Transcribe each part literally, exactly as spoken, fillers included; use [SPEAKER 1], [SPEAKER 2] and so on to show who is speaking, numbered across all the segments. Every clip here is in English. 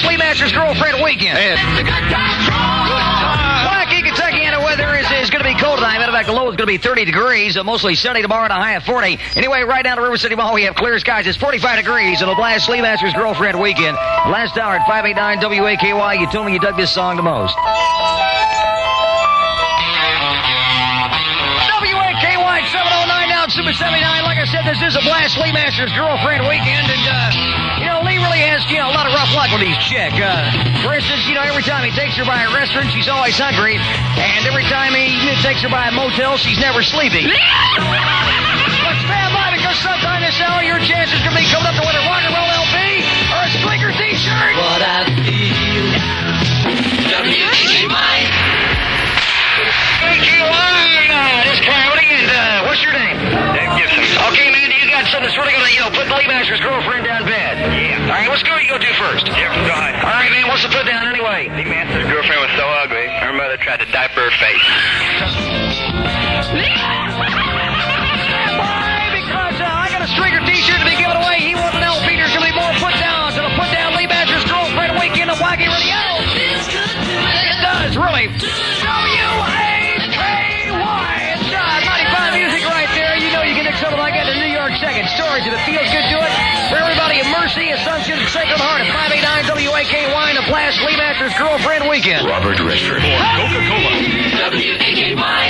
[SPEAKER 1] Blast Lee Masters Girlfriend Weekend.
[SPEAKER 2] Hey,
[SPEAKER 1] Wacky, Kentucky, and the weather is, is going to be cold tonight. Matter of fact, the low is going to be thirty degrees, uh, mostly sunny tomorrow and a high of forty. Anyway, right down to River City Mall, we have clear skies. It's forty-five degrees, and the Blast Lee Masters Girlfriend Weekend. Last hour at five eighty-nine W A K Y, you told me you dug this song the most. W A K Y seven oh nine down Super seventy-nine. Like I said, this is a Blast Lee Masters Girlfriend Weekend, and, uh, you know, Lee really has, you know, a lot of rough luck with these chicks. Uh, for instance, you know, every time he takes her by a restaurant, she's always hungry, and every time he takes her by a motel, she's never sleeping. But stand by, because sometime this hour, your chance is going to be coming up to win a rock and roll L P or a Squeaker t-shirt.
[SPEAKER 3] What I feel. W A K Y.
[SPEAKER 1] W A K Y, this Coyote, and uh, what's your name?
[SPEAKER 4] Dave Gibson.
[SPEAKER 1] Okay, man, you got something that's really going to, you know, put Lee Masters' girlfriend down bad.
[SPEAKER 4] Yeah.
[SPEAKER 1] All right, what school you go to first?
[SPEAKER 4] Jefferson High.
[SPEAKER 1] All right, man, what's the put down anyway?
[SPEAKER 4] Lee Masters' girlfriend was so ugly, her mother tried to diaper her face.
[SPEAKER 1] Why? Because uh, I got a Stringer t-shirt to be given away. He wants an L P. There's going to be more put down to the put down Lee Masters' girlfriend weekend of Wacky Radio. It does, really. W A K Y. It's uh, ninety-five music right there. You know you can mix something like that in New York Second. Stories if it feels good to it. For everybody in Mercy, Assumption, Sacred Heart at five eighty-nine W A K Y and the Blast Lee Masters Girlfriend Weekend.
[SPEAKER 2] Robert Redford. Coca-Cola.
[SPEAKER 3] W A K Y.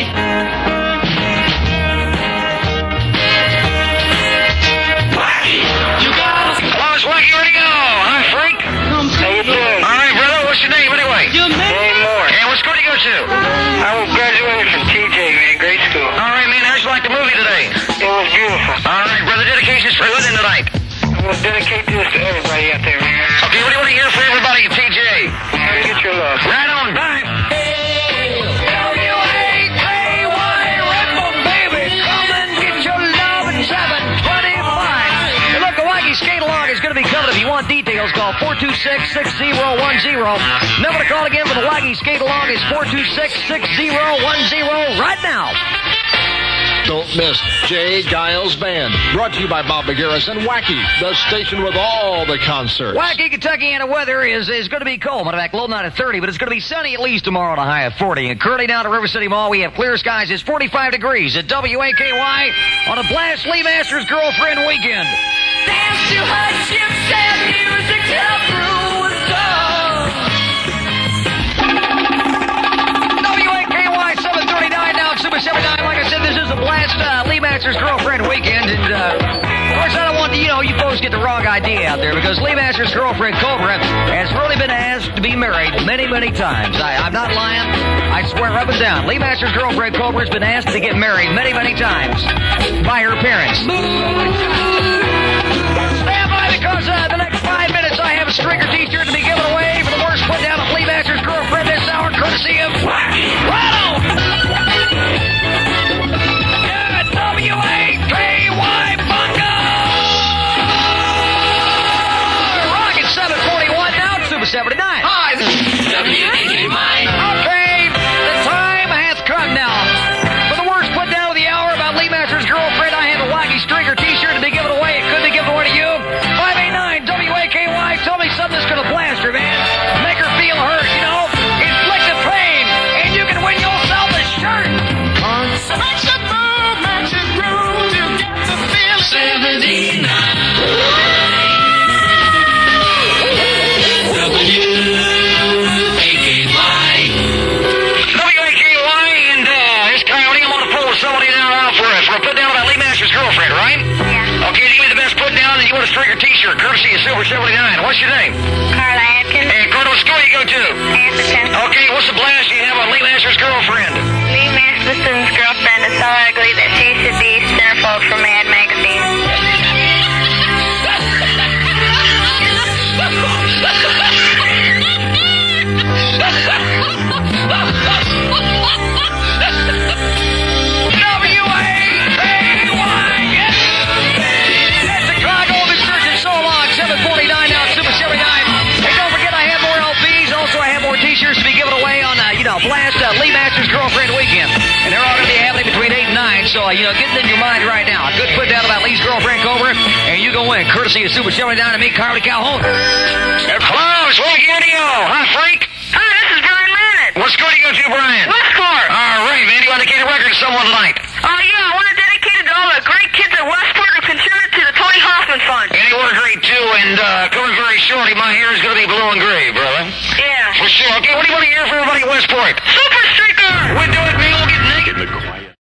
[SPEAKER 1] You got it. Hello, it's Wacky Radio. Hi, Frank.
[SPEAKER 4] How you doing?
[SPEAKER 1] All right, brother. What's your name anyway?
[SPEAKER 4] Dave Moore.
[SPEAKER 1] And what school do you go to?
[SPEAKER 4] I was graduated from T J, man, grade school.
[SPEAKER 1] All right, man. How'd you like the movie today?
[SPEAKER 4] It was beautiful.
[SPEAKER 1] All right, brother. Dedications for who then tonight?
[SPEAKER 4] I'm going to dedicate this to everybody out there, man.
[SPEAKER 1] Okay, what do you want to hear for everybody at T J?
[SPEAKER 4] Get your love.
[SPEAKER 1] Right on. Bye. W A K Y, Rebel baby, come and get your love at seven twenty-five. And look, the Wacky Skate Along is going to be coming. If you want details, call four two six, six zero one zero. Number to call again for the Wacky Skate Along is four two six, six zero one zero right now.
[SPEAKER 2] Don't miss Jay Giles Band. Brought to you by Bob McGarris and Wacky, the station with all the concerts.
[SPEAKER 1] Wacky, Kentucky, and the weather is, is going to be cold. Matter of fact, low night at thirty, but it's going to be sunny at least tomorrow and a high of forty. And currently down at River City Mall, we have clear skies. It's forty-five degrees at W A K Y on a Blast Lee Masters Girlfriend Weekend.
[SPEAKER 3] Dance to hardships and music till through
[SPEAKER 1] W A K Y seven thirty-nine down Super seventy-nine. Like I said, this is a Blast uh, Lee Masters Girlfriend Weekend. And, uh, of course, I don't want, you know, you folks get the wrong idea out there because Lee Masters' girlfriend, Cobra, has really been asked to be married many, many times. I, I'm not lying. I swear up and down. Lee Masters' girlfriend, Cobra, has been asked to get married many, many times by her parents. Stand by because uh, the next five minutes I have a Stringer t-shirt to be given away for the worst put down of Lee Masters' girlfriend this hour, courtesy of Wacky. Right on! Yeah, W A K Y Bunga! Rocket seven forty-one down, Super seventy-nine. Hi, this is
[SPEAKER 3] W A K Y.
[SPEAKER 1] Okay, the time hath come now. For the worst put down of the hour about Lee Masters' girlfriend, I have a Wacky Stringer t-shirt to be given away. It could be given away to you. five eighty-nine W A K Y. Tell me something that's going to blast her, man. Make her feel hurt, you know? Inflict the pain, and you can win yourself a shirt.
[SPEAKER 3] Consummation move, magic groove, you got to feel seventy-nine. W A K Y.
[SPEAKER 1] W A K Y, and uh, this Coyote, I'm going to pull somebody down out for us. We're put down about Lee Masters' girlfriend, right?
[SPEAKER 5] Yeah.
[SPEAKER 1] Okay, give me the best put down, and you want a Stringer t-shirt, courtesy of Silver seventy-nine. What's your name?
[SPEAKER 5] Carla Atkins.
[SPEAKER 1] And Carla, what school you go to?
[SPEAKER 5] Anderson.
[SPEAKER 1] Okay, what's the blast you have on Lee Masters' girlfriend?
[SPEAKER 5] Lee Masterson's girlfriend is so ugly that she should be centerfold for Mad Magazine.
[SPEAKER 1] W A K Y, yes! That's Chicago, been searching so long, seven forty-nine down Super seventy-nine. Hey, don't forget I have more L Ps, also I have more t-shirts to be given away on, uh, you know, Blast uh, Lee Masters Girlfriend Weekend. And they're all going to be happening between eight and nine, so, uh, you know, get it in your mind right now. A good put down about Lee's girlfriend, Cobra, and you go win, courtesy of Super seventy-nine and me, Carly Calhoun. Hello, it's Wacky for someone tonight?
[SPEAKER 5] Oh, uh, yeah, I want to dedicate it to all the great kids at Westport who contributed to the Tony Hoffman Fund.
[SPEAKER 1] And they were great, too, and uh, coming very shortly, my hair is going to be blue and gray, brother.
[SPEAKER 5] Yeah.
[SPEAKER 1] For sure. Okay, what do you want to hear for everybody at Westport?
[SPEAKER 5] Super